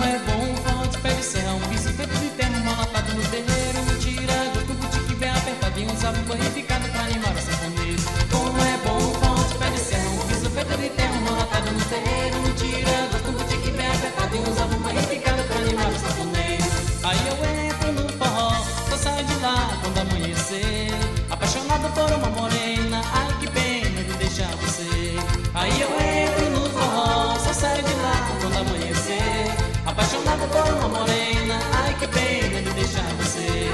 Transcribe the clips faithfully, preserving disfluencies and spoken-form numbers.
é bom, forte, pé de serra, um piso feito de terra, malatado no terreiro. Tira gosto, boutique bem apertadinho, usava um panificado pra animar o sanfoneiro. Como é bom, forte, pé de serra, um piso feito de terra, malatado no terreiro. Tira gosto, boutique bem apertadinho, usava um panificado pra animar o sanfoneiro. Aí eu entro no forró, só saio de lá quando amanhecer, apaixonado por uma morena, ai que pena de deixar você. Aí eu entro no forró, só saio de lá quando amanhecer, apaixonado por uma morena, ai que pena de deixar você.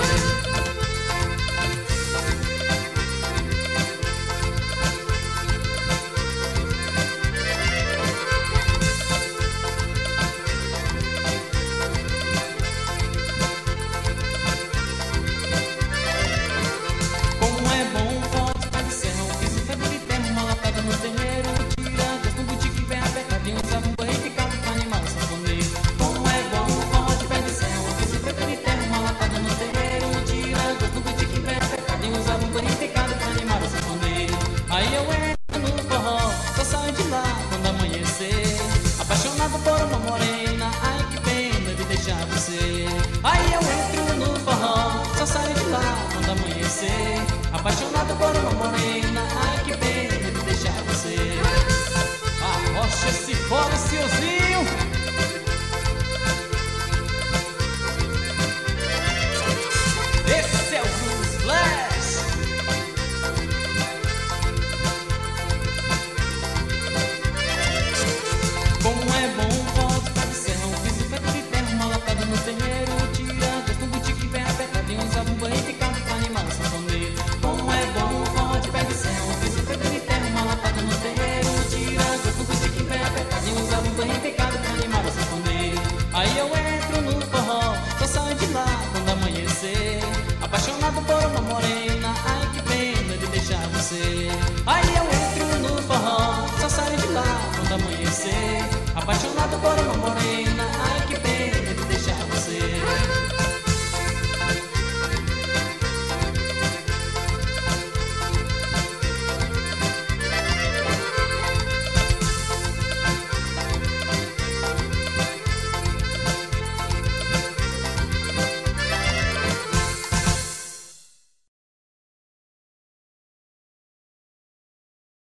Aí eu entro no forró, só saio de lá quando amanhecer, apaixonado por uma morena, ai que pena de deixar você. Aí eu entro no forró, só saio de lá quando amanhecer, apaixonado por uma morena, ai que pena de deixar você. Arrocha esse fora, seuzinho. Esse é o Blues Flash. Como é bom, forte, pé de serra, um piso feito de terra, malatado no terreiro. Tira gosto, boutique bem apertadinho, usava um banho ficado pra animar o sanfoneiro. Como é bom, forte, pé de serra, um piso feito de terra, malatado no terreiro. Tira gosto, boutique bem apertadinho, usava um banho ficado pra animar o sanfoneiro. Aí eu entro no forró, só saio de lá quando amanhecer, apaixonado por uma morena, ai que pena de deixar você. Aí eu entro no forró, só saio de lá quando amanhecer, apaixonado por uma morena,